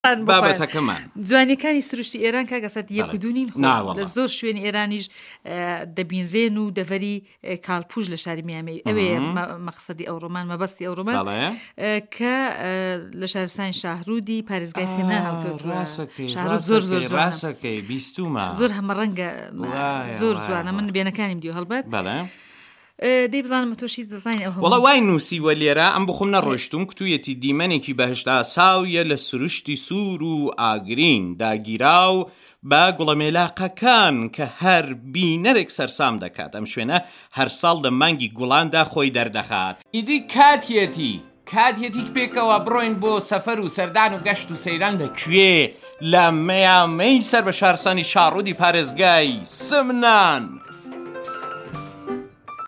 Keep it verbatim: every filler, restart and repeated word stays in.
بابەتەکەمان جوانیەکانی سروشتی ئێران کاگەسەت یەک و دوونین لە زۆر شوێنی ئێرانیش دەبینرێن و دەڤەری کاڵپوش لە شاری میامی ئەوێ مەقسەدی ئەو ڕۆمان مەبەستی ئەو ڕۆمان کە لە شارستانی شاهرودی پارێزگای سێنا هەڵکەوتووە. شاهرود زۆر زۆر ڕاستەکەی بیستومە زۆر هەمە ڕەنگە زۆر جوانە. من بێنەکانیم دیو هەڵبەت دەی بزانم تۆشی دەزانین ئەو وڵا وای نووسیوە لێرە ئەم بخۆم نەڕۆشتوم کتوویەتی دیمەنێکی بەهشتا ساویە لە سروشتی سوور و ئاگرین داگیراو بە گوڵەمێلاقەکان کە هەر بینەرێک سەرسام دەکات. ئەم شوێنە هەر ساڵ لە مانگی گوڵاندا خۆی دەردەخات. ئیدی کاتیەتی کاتیەتیک پێکەوە بڕۆین بۆ سەفەر و سەردان و گەشت و سەیران لەکوێ لە مەیامەی سەر بە شارستانی شاڕوودی پارێزگای سمنان.